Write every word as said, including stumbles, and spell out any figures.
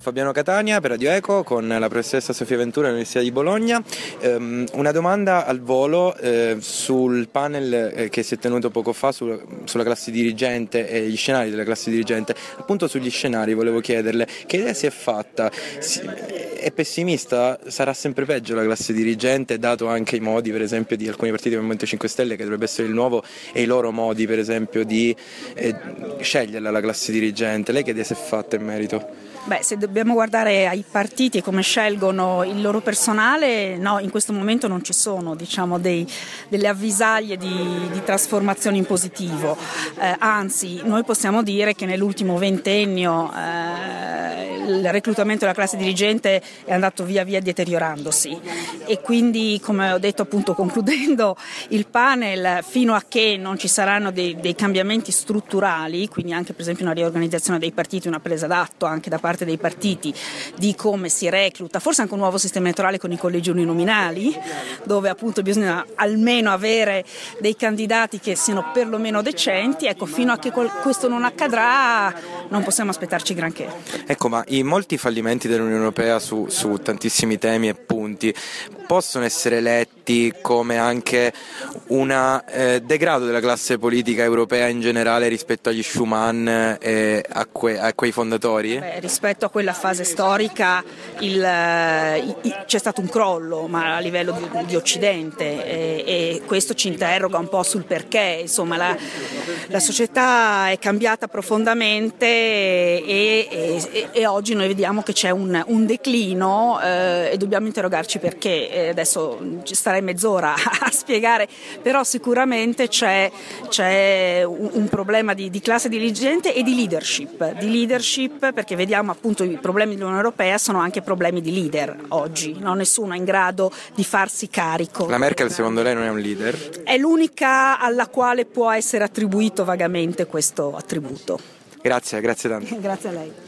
Fabiano Catania per Radio Eco con la professoressa Sofia Ventura dell'Università di Bologna. Um, una domanda al volo eh, sul panel eh, che si è tenuto poco fa su, sulla classe dirigente e gli scenari della classe dirigente. Appunto sugli scenari volevo chiederle che idea si è fatta. Si, è pessimista? Sarà sempre peggio la classe dirigente, dato anche i modi per esempio di alcuni partiti come Movimento cinque Stelle, che dovrebbe essere il nuovo, e i loro modi per esempio di eh, sceglierla la classe dirigente? Lei che idea si è fatta in merito? Beh, se dobbiamo guardare ai partiti e come scelgono il loro personale, no, in questo momento non ci sono, diciamo, dei, delle avvisaglie di, di trasformazione in positivo. Eh, anzi, noi possiamo dire che nell'ultimo ventennio eh, il reclutamento della classe dirigente è andato via via deteriorandosi e quindi, come ho detto appunto concludendo, il panel, fino a che non ci saranno dei, dei cambiamenti strutturali, quindi anche per esempio una riorganizzazione dei partiti, una presa d'atto anche da parte dei partiti di come si recluta, forse anche un nuovo sistema elettorale con i collegi uninominali, dove appunto bisogna almeno avere dei candidati che siano perlomeno decenti. Ecco, fino a che questo non accadrà non possiamo aspettarci granché. Ecco, ma i molti fallimenti dell'Unione Europea su, su tantissimi temi e punti possono essere letti come anche un eh, degrado della classe politica europea in generale rispetto agli Schuman e a, que- a quei fondatori? Beh, rispetto a quella fase storica il, il, c'è stato un crollo, ma a livello di, di Occidente, e, e questo ci interroga un po' sul perché. Insomma, la, la società è cambiata profondamente e, e, e oggi noi vediamo che c'è un, un declino eh, e dobbiamo interrogarci perché. Eh, adesso ci starei mezz'ora a spiegare, però sicuramente c'è, c'è un, un problema di, di classe dirigente e di leadership, di leadership perché vediamo appunto i problemi dell'Unione Europea sono anche problemi di leader oggi, no? Nessuno è in grado di farsi carico. La Merkel secondo lei non è un leader? È l'unica alla quale può essere attribuito vagamente questo attributo. Grazie, grazie tanto. Grazie a lei.